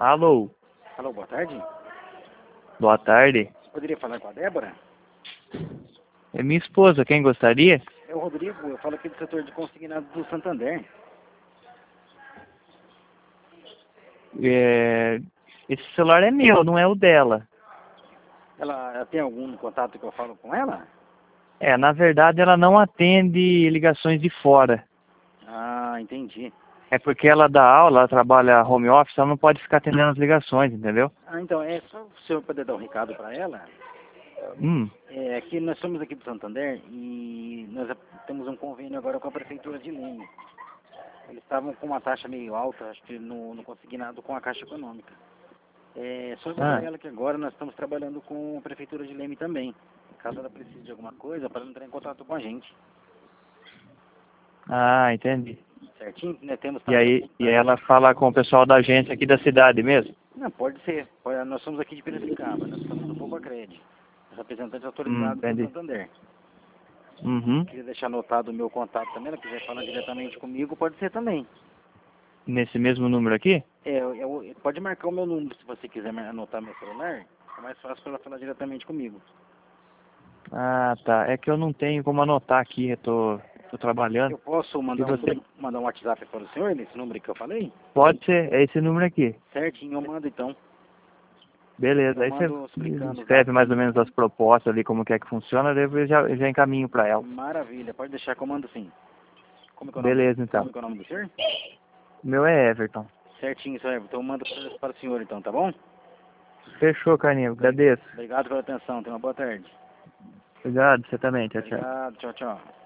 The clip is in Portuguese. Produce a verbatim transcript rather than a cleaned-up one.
Alô, Alô, boa tarde. boa tarde. Poderia falar com a Débora? É minha esposa, quem gostaria? É o Rodrigo, eu falo aqui do setor de consignado do Santander. É, esse celular é meu, não é o dela. Ela, ela tem algum contato que eu falo com ela? É, na verdade ela não atende ligações de fora. Ah, entendi. É porque ela dá aula, ela trabalha home office, ela não pode ficar atendendo as ligações, entendeu? Ah, então, é só o senhor poder dar um recado para ela. Hum, É que nós somos aqui do Santander e nós temos um convênio agora com a Prefeitura de Leme. Eles estavam com uma taxa meio alta, acho que no, no consignado com a Caixa Econômica. É só avisar ah, ela que agora nós estamos trabalhando com a Prefeitura de Leme também. Caso ela precise de alguma coisa, para ela entrar em contato com a gente. ah, entendi. Certinho? Né? Temos E também. aí, e ela fala com o pessoal da agência aqui da cidade mesmo? Não, pode ser. Pode- nós somos aqui de Piracicaba, nós somos do Popacred, representante Hum, autorizado do entendi. Santander. Uhum. Queria deixar anotado o meu contato também, ela quiser falar diretamente comigo, pode ser também. Nesse mesmo número aqui? É, eu, eu- pode marcar o meu número se você quiser mar- anotar meu celular, é mais fácil para ela falar diretamente comigo. Ah, tá. É que eu não tenho como anotar aqui, eu tô, tô trabalhando. Eu posso E mandar um, você? mandar um WhatsApp para o senhor, nesse número que eu falei? Pode ser, é esse número aqui. Certinho, eu mando então. Beleza, Eu aí você mando explicando os escreve dados. mais ou menos as propostas ali, como que é que funciona, daí eu já, eu já encaminho para ela. Maravilha, pode deixar que eu mando sim. Como que é o nome, Beleza, então. como que é o nome do senhor? O meu é Everton. Certinho, senhor. Então eu mando para para o senhor então, tá bom? Fechou, Carninho. Agradeço. Obrigado pela atenção, tenha uma boa tarde. Obrigado, você também. Tchau, tchau. Obrigado, tchau, tchau.